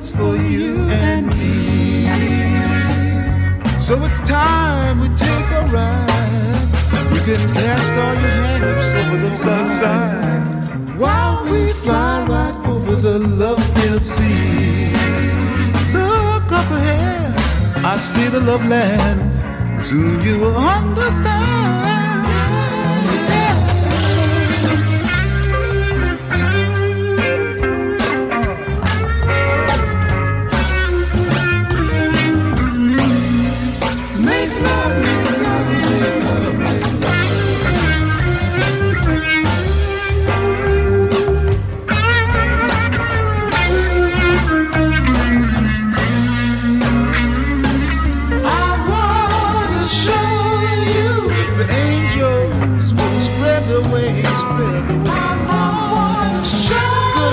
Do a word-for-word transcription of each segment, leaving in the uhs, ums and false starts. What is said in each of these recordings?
it's for you and me. So it's time we take a ride. You can cast all your hang-ups over the sunset while we fly right over the love-filled sea. Look up ahead, I see the love land. Soon you will understand.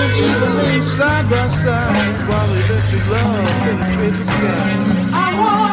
Side by side, while we let your love penetrate the sky. I want